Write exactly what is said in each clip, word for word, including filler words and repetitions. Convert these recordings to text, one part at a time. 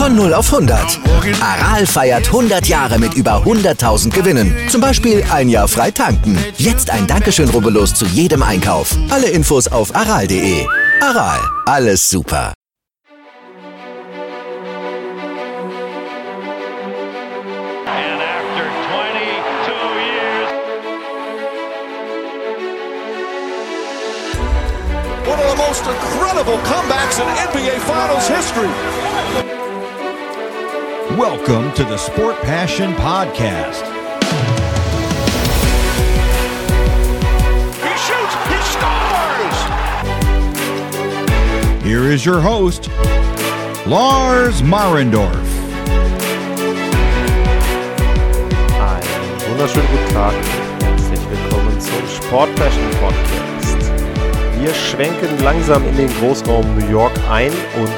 Von null auf hundert. Aral feiert hundert Jahre mit über hunderttausend Gewinnen. Zum Beispiel ein Jahr frei tanken. Jetzt ein Dankeschön, rubbellos zu jedem Einkauf. Alle Infos auf aral punkt de. Aral, alles super. One of the most incredible comebacks in N B A Finals history. Welcome to the Sport Passion Podcast. He shoots, he scores! Here is your host, Lars Marendorf. Einen wunderschönen guten Tag. Herzlich willkommen zum Sport Passion Podcast. Wir schwenken langsam in den Großraum New York ein und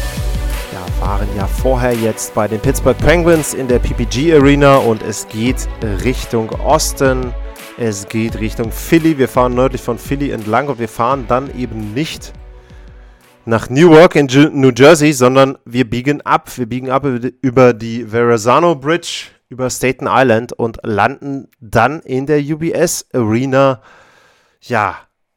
ja, waren ja vorher jetzt bei den Pittsburgh Penguins in der P P G Arena und es geht Richtung Osten, es geht Richtung Philly. Wir fahren nördlich von Philly entlang und wir fahren dann eben nicht nach Newark in New Jersey, sondern wir biegen ab. Wir biegen ab über die Verrazano Bridge, über Staten Island und landen dann in der U B S Arena, ja,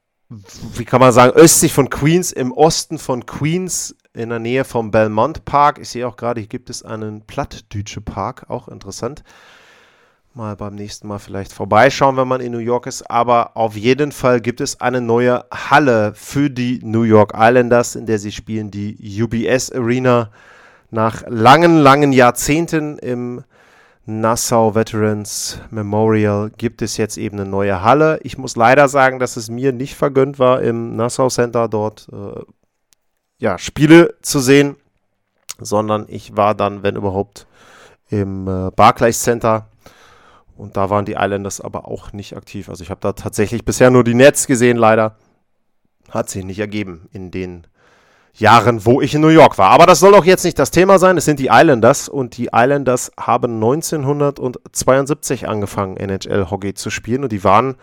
wie kann man sagen, östlich von Queens, im Osten von Queens, in der Nähe vom Belmont Park. Ich sehe auch gerade, hier gibt es einen Plattdütsche Park, auch interessant. Mal beim nächsten Mal vielleicht vorbeischauen, wenn man in New York ist. Aber auf jeden Fall gibt es eine neue Halle für die New York Islanders, in der sie spielen, die U B S Arena. Nach langen, langen Jahrzehnten im Nassau Veterans Memorial gibt es jetzt eben eine neue Halle. Ich muss leider sagen, dass es mir nicht vergönnt war, im Nassau Center dort äh, ja, Spiele zu sehen, sondern ich war dann, wenn überhaupt, im äh, Barclays Center und da waren die Islanders aber auch nicht aktiv. Also ich habe da tatsächlich bisher nur die Nets gesehen, leider. Hat sich nicht ergeben in den Jahren, wo ich in New York war. Aber das soll auch jetzt nicht das Thema sein. Es sind die Islanders und die Islanders haben neunzehnhundertzweiundsiebzig angefangen, N H L-Hockey zu spielen und die waren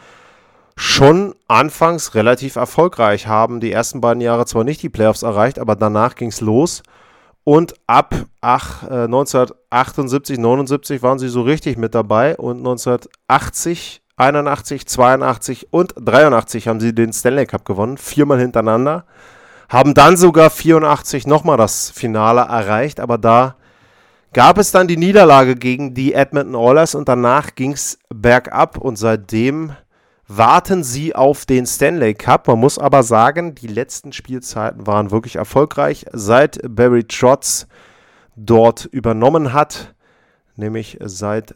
schon anfangs relativ erfolgreich, haben die ersten beiden Jahre zwar nicht die Playoffs erreicht, aber danach ging es los und ab ach, äh, neunzehnhundertachtundsiebzig, neunundsiebzig waren sie so richtig mit dabei und neunzehnhundertachtzig, einundachtzig, zweiundachtzig und dreiundachtzig haben sie den Stanley Cup gewonnen, viermal hintereinander. Haben dann sogar vierundachtzig nochmal das Finale erreicht, aber da gab es dann die Niederlage gegen die Edmonton Oilers und danach ging es bergab und seitdem warten sie auf den Stanley Cup. Man muss aber sagen, die letzten Spielzeiten waren wirklich erfolgreich, seit Barry Trotz dort übernommen hat, nämlich seit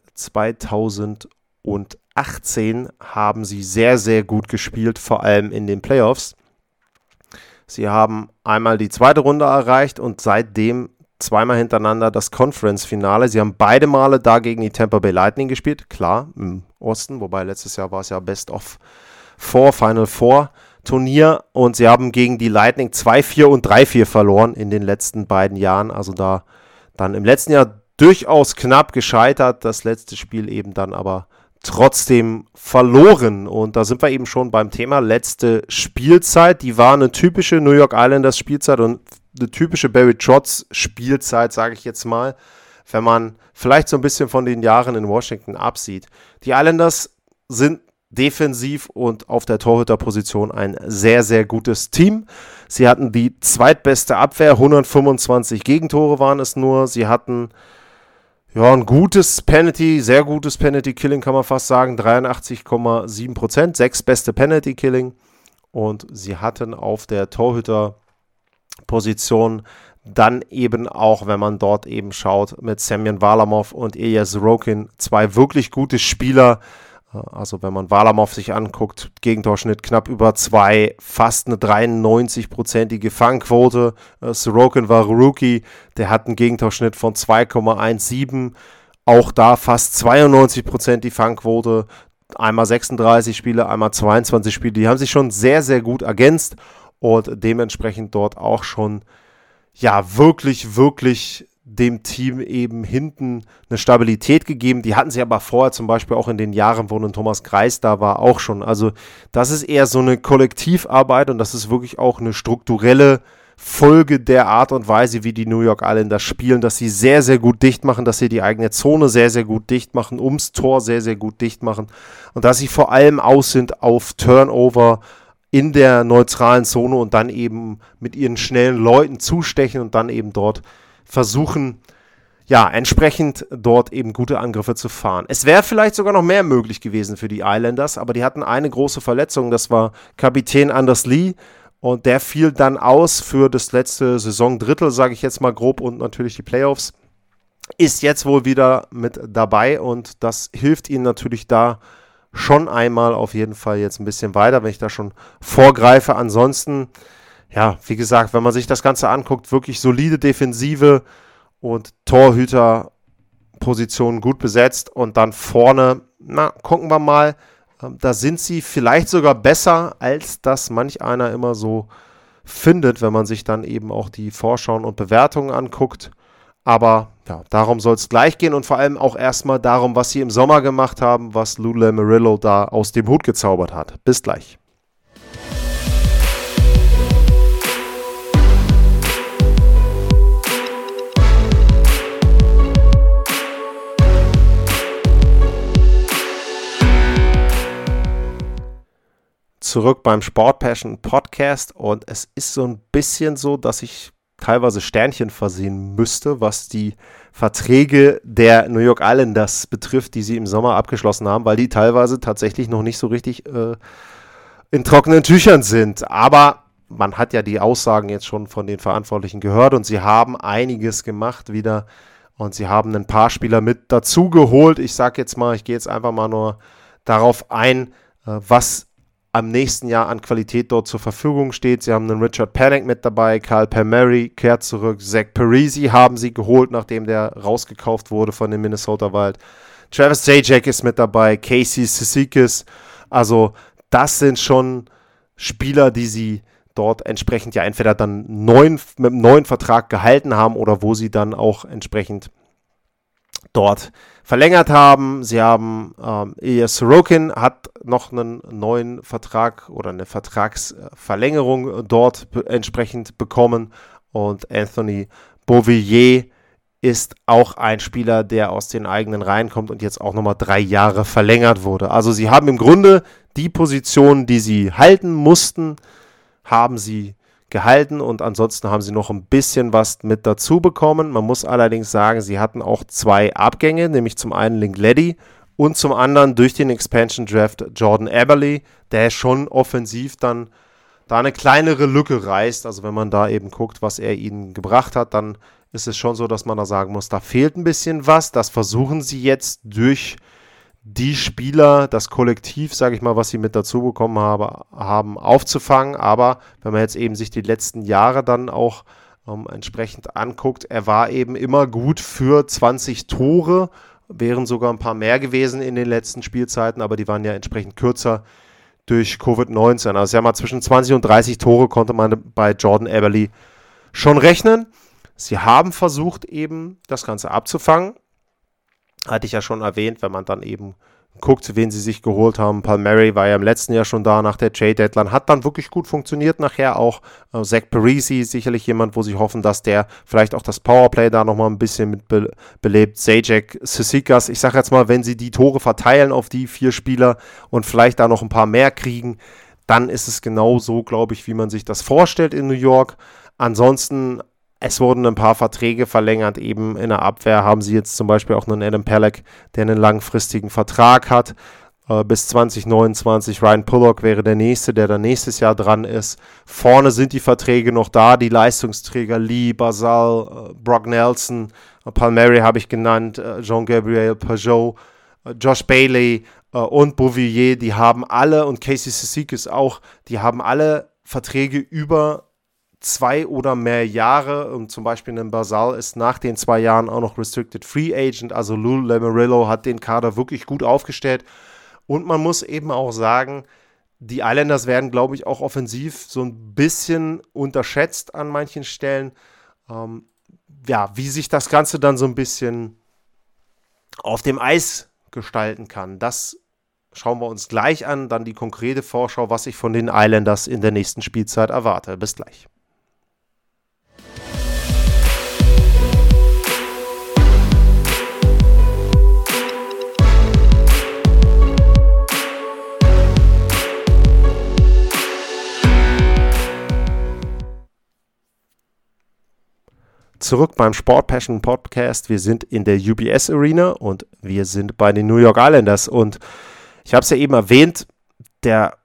zweitausendachtzehn haben sie sehr, sehr gut gespielt, vor allem in den Playoffs. Sie haben einmal die zweite Runde erreicht und seitdem zweimal hintereinander das Conference-Finale. Sie haben beide Male da gegen die Tampa Bay Lightning gespielt, klar, im Osten, wobei letztes Jahr war es ja Best of Four, Final Four Turnier und sie haben gegen die Lightning zwei vier und drei vier verloren in den letzten beiden Jahren, also da dann im letzten Jahr durchaus knapp gescheitert, das letzte Spiel eben dann aber trotzdem verloren und da sind wir eben schon beim Thema letzte Spielzeit, die war eine typische New York Islanders Spielzeit und eine typische Barry Trotz Spielzeit, sage ich jetzt mal, wenn man vielleicht so ein bisschen von den Jahren in Washington absieht. Die Islanders sind defensiv und auf der Torhüterposition ein sehr, sehr gutes Team. Sie hatten die zweitbeste Abwehr, hundertfünfundzwanzig Gegentore waren es nur. Sie hatten ja ein gutes Penalty, sehr gutes Penalty-Killing kann man fast sagen, dreiundachtzig Komma sieben Prozent, sechs beste Penalty-Killing und sie hatten auf der Torhüterposition dann eben auch, wenn man dort eben schaut, mit Semyon Varlamov und Ilya Sorokin zwei wirklich gute Spieler. Also wenn man Varlamov sich anguckt, Gegentorschnitt knapp über zwei, fast eine dreiundneunzig-prozentige Fangquote. Sorokin war Rookie, der hat einen Gegentorschnitt von zwei Komma siebzehn. Auch da fast zweiundneunzig Prozent die Fangquote. Einmal sechsunddreißig Spiele, einmal zweiundzwanzig Spiele. Die haben sich schon sehr, sehr gut ergänzt und dementsprechend dort auch schon ja wirklich, wirklich dem Team eben hinten eine Stabilität gegeben. Die hatten sie aber vorher zum Beispiel auch in den Jahren, wo ein Thomas Greiss da war, auch schon. Also das ist eher so eine Kollektivarbeit und das ist wirklich auch eine strukturelle Folge der Art und Weise, wie die New York Islanders spielen, dass sie sehr, sehr gut dicht machen, dass sie die eigene Zone sehr, sehr gut dicht machen, ums Tor sehr, sehr gut dicht machen und dass sie vor allem aus sind auf Turnover in der neutralen Zone und dann eben mit ihren schnellen Leuten zustechen und dann eben dort versuchen, ja, entsprechend dort eben gute Angriffe zu fahren. Es wäre vielleicht sogar noch mehr möglich gewesen für die Islanders, aber die hatten eine große Verletzung, das war Kapitän Anders Lee und der fiel dann aus für das letzte Saisondrittel, sage ich jetzt mal grob, und natürlich die Playoffs. Ist jetzt wohl wieder mit dabei und das hilft ihnen natürlich da schon einmal auf jeden Fall jetzt ein bisschen weiter, wenn ich da schon vorgreife. Ansonsten, ja, wie gesagt, wenn man sich das Ganze anguckt, wirklich solide Defensive und Torhüterpositionen gut besetzt und dann vorne, na, gucken wir mal, da sind sie vielleicht sogar besser, als das manch einer immer so findet, wenn man sich dann eben auch die Vorschauen und Bewertungen anguckt. Aber ja, darum soll es gleich gehen und vor allem auch erstmal darum, was sie im Sommer gemacht haben, was Lou Lamoriello da aus dem Hut gezaubert hat. Bis gleich. Zurück beim Sport Passion Podcast und es ist so ein bisschen so, dass ich teilweise Sternchen versehen müsste, was die Verträge der New York Islanders betrifft, die sie im Sommer abgeschlossen haben, weil die teilweise tatsächlich noch nicht so richtig äh, in trockenen Tüchern sind. Aber man hat ja die Aussagen jetzt schon von den Verantwortlichen gehört und sie haben einiges gemacht wieder und sie haben ein paar Spieler mit dazu geholt. Ich sage jetzt mal, ich gehe jetzt einfach mal nur darauf ein, äh, was am nächsten Jahr an Qualität dort zur Verfügung steht. Sie haben einen Richard Panik mit dabei, Kyle Palmieri kehrt zurück, Zach Parise haben sie geholt, nachdem der rausgekauft wurde von den Minnesota Wild. Travis Zajac ist mit dabei, Casey Cizikas. Also das sind schon Spieler, die sie dort entsprechend ja entweder dann neuen, mit einem neuen Vertrag gehalten haben oder wo sie dann auch entsprechend dort verlängert haben. Sie haben ähm, Ilya Sorokin hat noch einen neuen Vertrag oder eine Vertragsverlängerung dort be- entsprechend bekommen und Anthony Beauvillier ist auch ein Spieler, der aus den eigenen Reihen kommt und jetzt auch nochmal drei Jahre verlängert wurde. Also sie haben im Grunde die Position, die sie halten mussten, haben sie gehalten und ansonsten haben sie noch ein bisschen was mit dazu bekommen. Man muss allerdings sagen, sie hatten auch zwei Abgänge, nämlich zum einen Lingletti und zum anderen durch den Expansion Draft Jordan Eberle, der schon offensiv dann da eine kleinere Lücke reißt. Also wenn man da eben guckt, was er ihnen gebracht hat, dann ist es schon so, dass man da sagen muss, da fehlt ein bisschen was. Das versuchen sie jetzt durch die Spieler, das Kollektiv, sage ich mal, was sie mit dazu bekommen habe, haben, aufzufangen. Aber wenn man jetzt eben sich die letzten Jahre dann auch ähm, entsprechend anguckt, er war eben immer gut für zwanzig Tore, wären sogar ein paar mehr gewesen in den letzten Spielzeiten, aber die waren ja entsprechend kürzer durch Covid neunzehn. Also ja mal zwischen zwanzig und dreißig Tore konnte man bei Jordan Eberle schon rechnen. Sie haben versucht eben das Ganze abzufangen. Hatte ich ja schon erwähnt, wenn man dann eben guckt, wen sie sich geholt haben. Palmieri war ja im letzten Jahr schon da nach der Trade-Deadline, hat dann wirklich gut funktioniert nachher auch. Äh, Zach Parise, sicherlich jemand, wo sie hoffen, dass der vielleicht auch das Powerplay da nochmal ein bisschen mit be- belebt. Zajac, Cizikas, ich sage jetzt mal, wenn sie die Tore verteilen auf die vier Spieler und vielleicht da noch ein paar mehr kriegen, dann ist es genau so, glaube ich, wie man sich das vorstellt in New York. Ansonsten es wurden ein paar Verträge verlängert, eben in der Abwehr haben sie jetzt zum Beispiel auch einen Adam Pelech, der einen langfristigen Vertrag hat, äh, bis zwanzig neunundzwanzig. Ryan Pulock wäre der Nächste, der dann nächstes Jahr dran ist. Vorne sind die Verträge noch da, die Leistungsträger Lee, Barzal, äh, Brock Nelson, äh, Palmieri habe ich genannt, äh, Jean-Gabriel Pageau, äh, Josh Bailey äh, und Beauvillier, die haben alle, und Casey Cizikas auch, die haben alle Verträge über zwei oder mehr Jahre und zum Beispiel ein Barzal ist nach den zwei Jahren auch noch Restricted Free Agent, also Lou Lamoriello hat den Kader wirklich gut aufgestellt und man muss eben auch sagen, die Islanders werden, glaube ich, auch offensiv so ein bisschen unterschätzt an manchen Stellen. Ähm, ja, wie sich das Ganze dann so ein bisschen auf dem Eis gestalten kann, das schauen wir uns gleich an, dann die konkrete Vorschau, was ich von den Islanders in der nächsten Spielzeit erwarte. Bis gleich. zurück beim Sport Passion Podcast. Wir sind in der U B S Arena und wir sind bei den New York Islanders. Und ich habe es ja eben erwähnt, der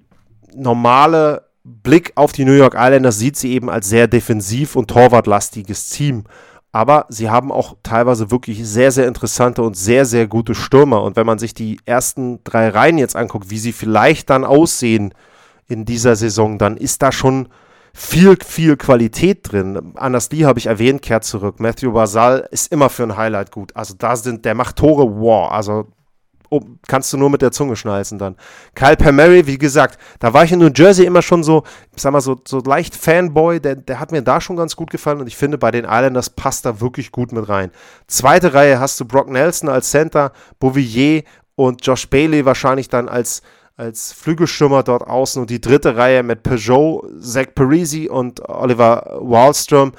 normale Blick auf die New York Islanders sieht sie eben als sehr defensiv- und torwartlastiges Team. Aber sie haben auch teilweise wirklich sehr, sehr interessante und sehr, sehr gute Stürmer. Und wenn man sich die ersten drei Reihen jetzt anguckt, wie sie vielleicht dann aussehen in dieser Saison, dann ist da schon viel, viel Qualität drin. Anders Lee habe ich erwähnt, kehrt zurück. Matthew Barzal ist immer für ein Highlight gut. Also da sind, der macht Tore, wow, also oh, kannst du nur mit der Zunge schnalzen dann. Kyle Palmieri, wie gesagt, da war ich in New Jersey immer schon so, ich sag mal so, so leicht Fanboy, der, der hat mir da schon ganz gut gefallen und ich finde, bei den Islanders passt da wirklich gut mit rein. Zweite Reihe hast du Brock Nelson als Center, Bouvier und Josh Bailey wahrscheinlich dann als als Flügelstürmer dort außen und die dritte Reihe mit Peugeot, Zach Parise und Oliver Wahlström.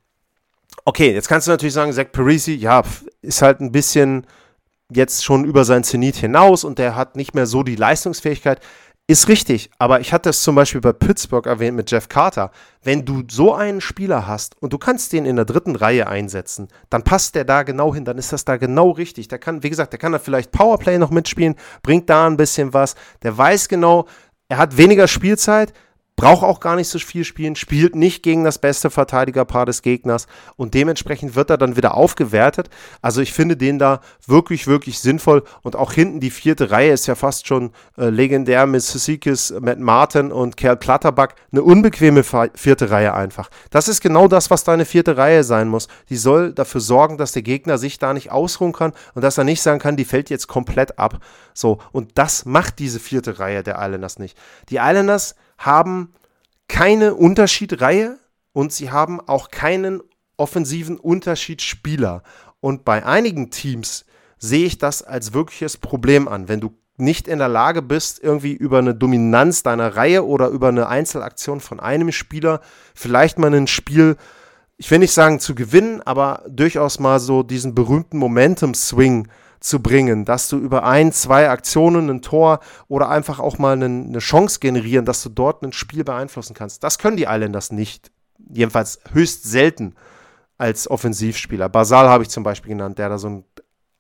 Okay, jetzt kannst du natürlich sagen, Zach Parise, ja, ist halt ein bisschen jetzt schon über sein Zenit hinaus und der hat nicht mehr so die Leistungsfähigkeit. Ist richtig, aber ich hatte es zum Beispiel bei Pittsburgh erwähnt mit Jeff Carter. Wenn du so einen Spieler hast und du kannst den in der dritten Reihe einsetzen, dann passt der da genau hin, dann ist das da genau richtig. Der kann, wie gesagt, der kann da vielleicht Powerplay noch mitspielen, bringt da ein bisschen was. Der weiß genau, er hat weniger Spielzeit, braucht auch gar nicht so viel spielen, spielt nicht gegen das beste Verteidigerpaar des Gegners und dementsprechend wird er dann wieder aufgewertet. Also ich finde den da wirklich, wirklich sinnvoll und auch hinten die vierte Reihe ist ja fast schon äh, legendär mit Cizikas, Matt Martin und Cal Clutterbuck. Eine unbequeme vierte Reihe einfach. Das ist genau das, was deine vierte Reihe sein muss. Die soll dafür sorgen, dass der Gegner sich da nicht ausruhen kann und dass er nicht sagen kann, die fällt jetzt komplett ab. So, und das macht diese vierte Reihe der Islanders nicht. Die Islanders haben keine Unterschiedreihe und sie haben auch keinen offensiven Unterschiedsspieler. Und bei einigen Teams sehe ich das als wirkliches Problem an. Wenn du nicht in der Lage bist, irgendwie über eine Dominanz deiner Reihe oder über eine Einzelaktion von einem Spieler vielleicht mal ein Spiel, ich will nicht sagen zu gewinnen, aber durchaus mal so diesen berühmten Momentum-Swing zu bringen, dass du über ein, zwei Aktionen ein Tor oder einfach auch mal eine, eine Chance generieren, dass du dort ein Spiel beeinflussen kannst. Das können die Islanders nicht. Jedenfalls höchst selten als Offensivspieler. Barzal habe ich zum Beispiel genannt, der da so ein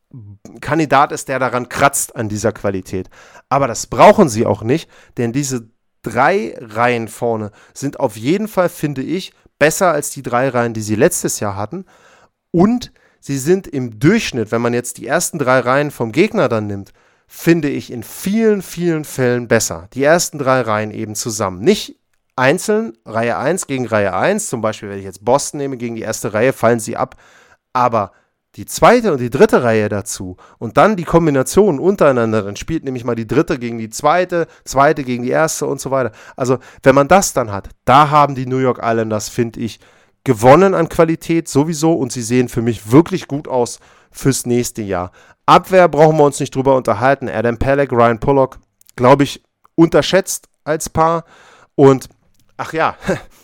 Kandidat ist, der daran kratzt an dieser Qualität. Aber das brauchen sie auch nicht, denn diese drei Reihen vorne sind auf jeden Fall, finde ich, besser als die drei Reihen, die sie letztes Jahr hatten. Und sie sind im Durchschnitt, wenn man jetzt die ersten drei Reihen vom Gegner dann nimmt, finde ich in vielen, vielen Fällen besser. Die ersten drei Reihen eben zusammen. Nicht einzeln, Reihe eins gegen Reihe eins, zum Beispiel, wenn ich jetzt Boston nehme, gegen die erste Reihe, fallen sie ab. Aber die zweite und die dritte Reihe dazu und dann die Kombination untereinander, dann spielt nämlich mal die dritte gegen die zweite, zweite gegen die erste und so weiter. Also, wenn man das dann hat, da haben die New York Islanders, finde ich, gewonnen an Qualität sowieso und sie sehen für mich wirklich gut aus fürs nächste Jahr. Abwehr brauchen wir uns nicht drüber unterhalten. Adam Pelech, Ryan Pulock, glaube ich, unterschätzt als Paar. Und, ach ja,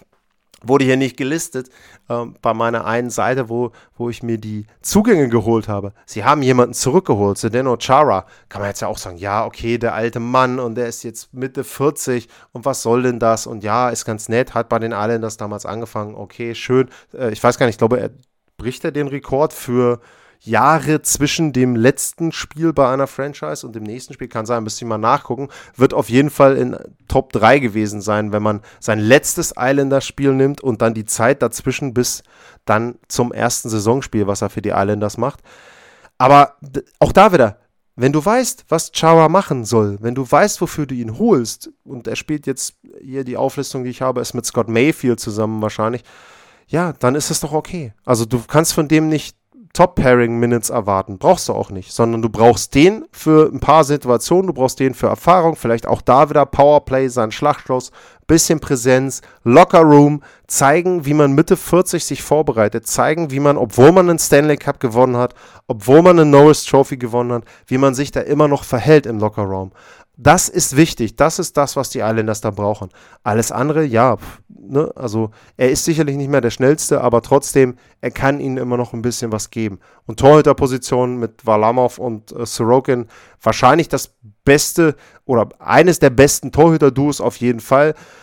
wurde hier nicht gelistet ähm, bei meiner einen Seite, wo, wo ich mir die Zugänge geholt habe. Sie haben jemanden zurückgeholt, Zdeno Chara. Kann man jetzt ja auch sagen, ja, okay, der alte Mann und der ist jetzt Mitte vierzig und was soll denn das? Und ja, ist ganz nett, hat bei den Islanders damals angefangen, okay, schön. Äh, ich weiß gar nicht, ich glaube, er bricht er den Rekord für Jahre zwischen dem letzten Spiel bei einer Franchise und dem nächsten Spiel, kann sein, müsste ich mal nachgucken, wird auf jeden Fall in Top drei gewesen sein, wenn man sein letztes Islanders-Spiel nimmt und dann die Zeit dazwischen bis dann zum ersten Saisonspiel, was er für die Islanders macht. Aber d- auch da wieder, wenn du weißt, was Chara machen soll, wenn du weißt, wofür du ihn holst, und er spielt jetzt, hier die Auflistung, die ich habe, ist mit Scott Mayfield zusammen wahrscheinlich, ja, dann ist es doch okay. Also du kannst von dem nicht Top-Pairing-Minutes erwarten. Brauchst du auch nicht, sondern du brauchst den für ein paar Situationen, du brauchst den für Erfahrung, vielleicht auch da wieder Powerplay, sein Schlagschluss, bisschen Präsenz, Locker-Room, zeigen, wie man Mitte vierzig sich vorbereitet, zeigen, wie man, obwohl man einen Stanley Cup gewonnen hat, obwohl man eine Norris Trophy gewonnen hat, wie man sich da immer noch verhält im Locker-Room. Das ist wichtig, das ist das, was die Islanders da brauchen. Alles andere, ja, ne, also er ist sicherlich nicht mehr der Schnellste, aber trotzdem, er kann ihnen immer noch ein bisschen was geben. Und Torhüterpositionen mit Varlamov und äh, Sorokin, wahrscheinlich das beste oder eines der besten Torhüter-Duos auf jeden Fall.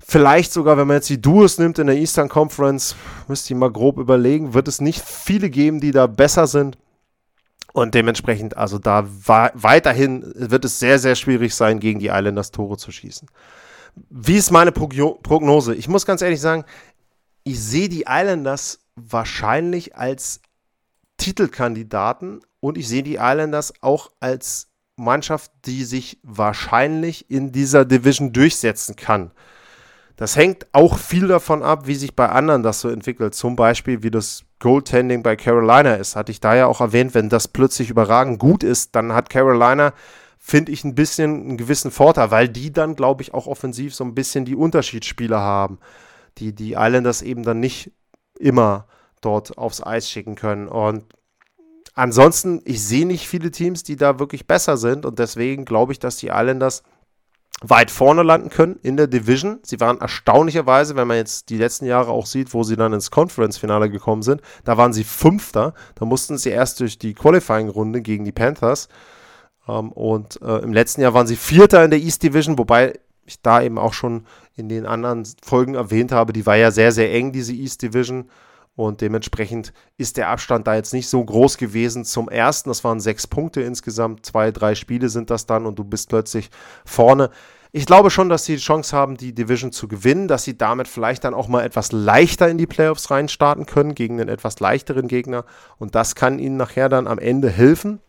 Vielleicht sogar, wenn man jetzt die Duos nimmt in der Eastern Conference, müsst ihr mal grob überlegen, wird es nicht viele geben, die da besser sind. Und dementsprechend, also da wa- weiterhin wird es sehr, sehr schwierig sein, gegen die Islanders Tore zu schießen. Wie ist meine Progno- Prognose? Ich muss ganz ehrlich sagen, ich sehe die Islanders wahrscheinlich als Titelkandidaten und ich sehe die Islanders auch als Mannschaft, die sich wahrscheinlich in dieser Division durchsetzen kann. Das hängt auch viel davon ab, wie sich bei anderen das so entwickelt. Zum Beispiel, wie das Goaltending bei Carolina ist. Hatte ich da ja auch erwähnt, wenn das plötzlich überragend gut ist, dann hat Carolina, finde ich, ein bisschen einen gewissen Vorteil, weil die dann, glaube ich, auch offensiv so ein bisschen die Unterschiedsspieler haben, die die Islanders eben dann nicht immer dort aufs Eis schicken können. Und ansonsten, ich sehe nicht viele Teams, die da wirklich besser sind und deswegen glaube ich, dass die Islanders weit vorne landen können in der Division. Sie waren erstaunlicherweise, wenn man jetzt die letzten Jahre auch sieht, wo sie dann ins Conference-Finale gekommen sind, da waren sie Fünfter. Da mussten sie erst durch die Qualifying-Runde gegen die Panthers. Ähm, und äh, im letzten Jahr waren sie Vierter in der East Division, wobei ich da eben auch schon in den anderen Folgen erwähnt habe, die war ja sehr, sehr eng, diese East Division. Und dementsprechend ist der Abstand da jetzt nicht so groß gewesen zum ersten. Das waren sechs Punkte insgesamt. Zwei, drei Spiele sind das dann und du bist plötzlich vorne. Ich glaube schon, dass sie die Chance haben, die Division zu gewinnen, dass sie damit vielleicht dann auch mal etwas leichter in die Playoffs reinstarten können, gegen einen etwas leichteren Gegner. Und das kann ihnen nachher dann am Ende helfen.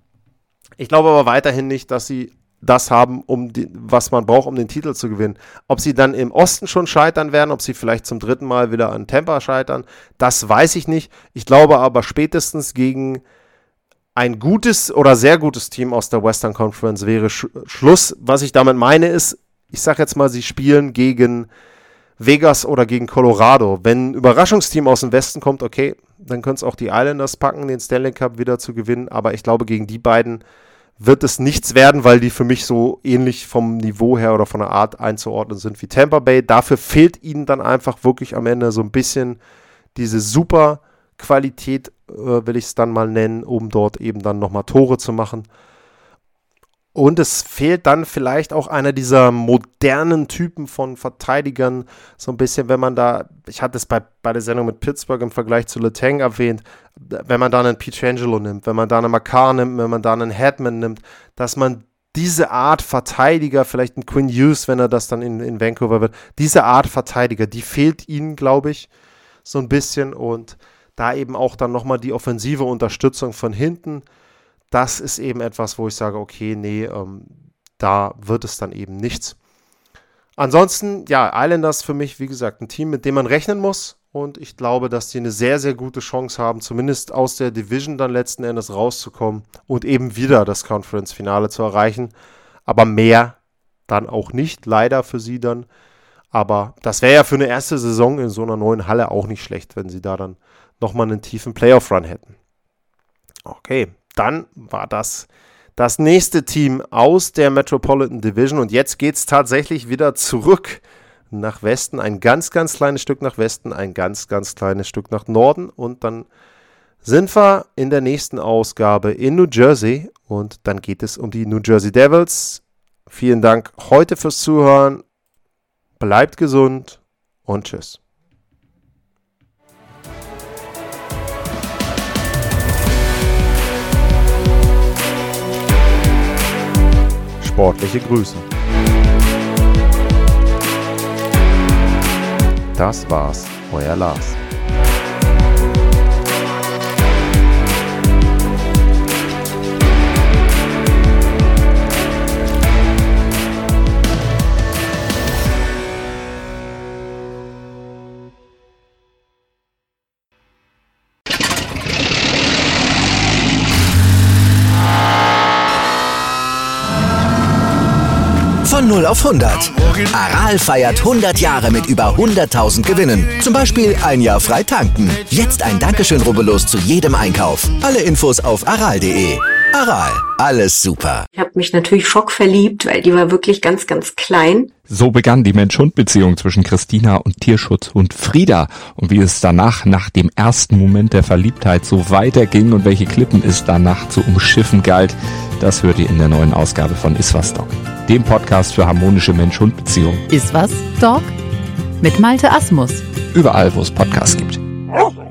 Ich glaube aber weiterhin nicht, dass sie das haben, um die, was man braucht, um den Titel zu gewinnen. Ob sie dann im Osten schon scheitern werden, ob sie vielleicht zum dritten Mal wieder an Tampa scheitern, das weiß ich nicht. Ich glaube aber spätestens gegen ein gutes oder sehr gutes Team aus der Western Conference wäre Sch- Schluss. Was ich damit meine ist, ich sage jetzt mal, sie spielen gegen Vegas oder gegen Colorado. Wenn ein Überraschungsteam aus dem Westen kommt, okay, dann können es auch die Islanders packen, den Stanley Cup wieder zu gewinnen. Aber ich glaube, gegen die beiden wird es nichts werden, weil die für mich so ähnlich vom Niveau her oder von der Art einzuordnen sind wie Tampa Bay. Dafür fehlt ihnen dann einfach wirklich am Ende so ein bisschen diese super Qualität, äh, will ich es dann mal nennen, um dort eben dann nochmal Tore zu machen. Und es fehlt dann vielleicht auch einer dieser modernen Typen von Verteidigern, so ein bisschen, wenn man da, ich hatte es bei, bei der Sendung mit Pittsburgh im Vergleich zu Letang erwähnt, wenn man da einen Pietrangelo nimmt, wenn man da einen Makar nimmt, wenn man da einen Hedman nimmt, dass man diese Art Verteidiger, vielleicht ein Quinn Hughes, wenn er das dann in, in Vancouver wird, diese Art Verteidiger, die fehlt ihnen, glaube ich, so ein bisschen und da eben auch dann nochmal die offensive Unterstützung von hinten. Das ist eben etwas, wo ich sage, okay, nee, ähm, da wird es dann eben nichts. Ansonsten, ja, Islanders für mich, wie gesagt, ein Team, mit dem man rechnen muss. Und ich glaube, dass die eine sehr, sehr gute Chance haben, zumindest aus der Division dann letzten Endes rauszukommen und eben wieder das Conference-Finale zu erreichen. Aber mehr dann auch nicht, leider für sie dann. Aber das wäre ja für eine erste Saison in so einer neuen Halle auch nicht schlecht, wenn sie da dann nochmal einen tiefen Playoff-Run hätten. Okay. Dann war das das nächste Team aus der Metropolitan Division und jetzt geht es tatsächlich wieder zurück nach Westen, ein ganz, ganz kleines Stück nach Westen, ein ganz, ganz kleines Stück nach Norden und dann sind wir in der nächsten Ausgabe in New Jersey und dann geht es um die New Jersey Devils. Vielen Dank heute fürs Zuhören, bleibt gesund und tschüss. Sportliche Grüße. Das war's, euer Lars. Von null auf hundert. Aral feiert hundert Jahre mit über hunderttausend Gewinnen. Zum Beispiel ein Jahr frei tanken. Jetzt ein Dankeschön, rubbellos zu jedem Einkauf. Alle Infos auf aral punkt de. Aral, alles super. Ich habe mich natürlich schockverliebt, weil die war wirklich ganz, ganz klein. So begann die Mensch-Hund-Beziehung zwischen Christina und Tierschutzhund Frieda. Und wie es danach, nach dem ersten Moment der Verliebtheit, so weiterging und welche Klippen es danach zu umschiffen galt, das hört ihr in der neuen Ausgabe von Iswas Dog, dem Podcast für harmonische Mensch-Hund-Beziehungen. Iswas Dog? mit Malte Asmus. Überall, wo es Podcasts gibt.